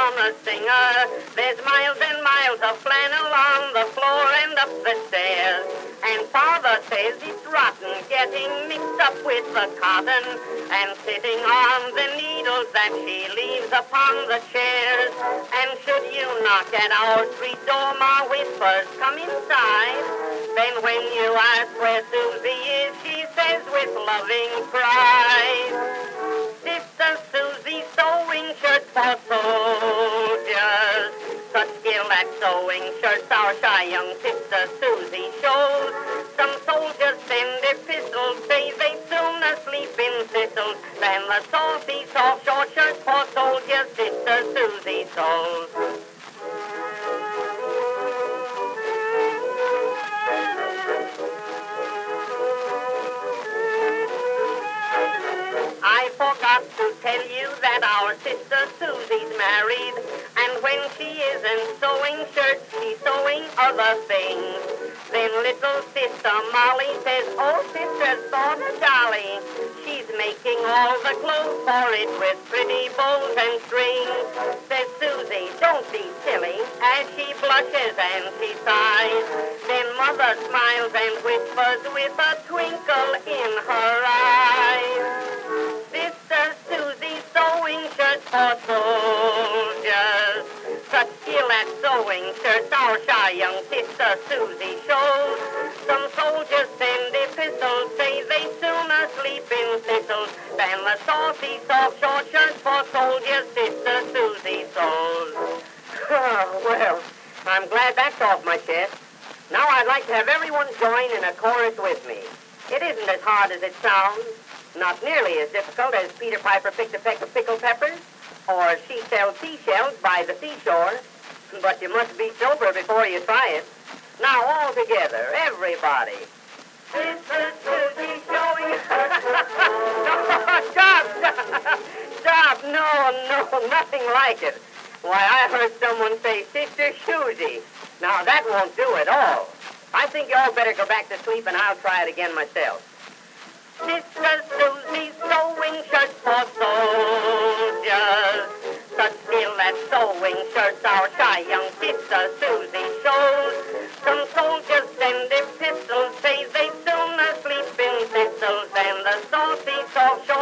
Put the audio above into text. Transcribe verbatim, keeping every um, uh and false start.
from a singer. There's miles and miles of flannel on the floor and up the stairs. And Father says it's rotten getting mixed up with the cotton and sitting on the needles that she leaves upon the chairs. And should you knock at our street door, Ma whispers, come inside. Then when you ask where Susie is, she says with loving pride, Sister Susie sewing shirts for soldiers. Such skill at sewing shirts our shy young Sister Susie shows. Some soldiers send epistles, say they sooner sleep in thistles than the saucy soft short shirts for soldiers Sister Susie sews. I forgot to tell you that our Sister Susie's married, and when she isn't sewing shirts, she's sewing other things. Then little Sister Molly says, oh, Sister's thought a dolly. She's making all the clothes for it with pretty bows and strings. Says Susie, don't be silly, as she blushes and she sighs. Then Mother smiles and whispers with a twinkle in her eyes, Sister Susie sewing shirts for soldiers. Such skill at sewing shirts our shy young Sister Susie shows. Some soldiers send epistles, say they sooner sleep in thistles than the saucy soft short shirts for soldiers Sister Susie sews. Oh, well, I'm glad that's off my chest. Now I'd like to have everyone join in a chorus with me. It isn't as hard as it sounds. Not nearly as difficult as Peter Piper picked a peck of pickled peppers, or she sells seashells by the seashore, but you must be sober before you try it. Now all together, everybody. Sister Susie showing her... No, stop, stop, stop, no, no, nothing like it. Why, I heard someone say Sister Susie. Now that won't do at all. I think you all better go back to sleep and I'll try it again myself. Sister Susie sewing shirts for soldiers. Such skill at sewing shirts our shy young Sister Susie shows. Some soldiers send epistles, say they sooner sleep in thistles than the saucy soft short